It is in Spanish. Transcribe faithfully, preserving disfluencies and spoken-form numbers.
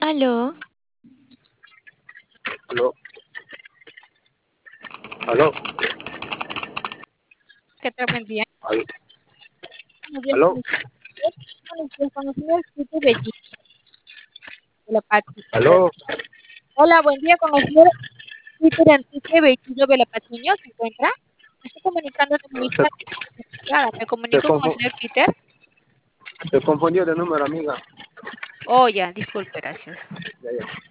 Aló, Aló, aló, ¿Qué tal? Buen día. aló, Buenos días, aló, con buenos días, con el señor Peter Bellini de la Pati. aló. Hola, buen día, con el señor Peter Enrique Bellido de la Patiño. ¿Se encuentra? Me estoy comunicando de Se, ministra. Claro, me se, comunico con el confu- señor Peter. se confundió de número, amiga. Oh, ya, disculpe, gracias. Ya, ya.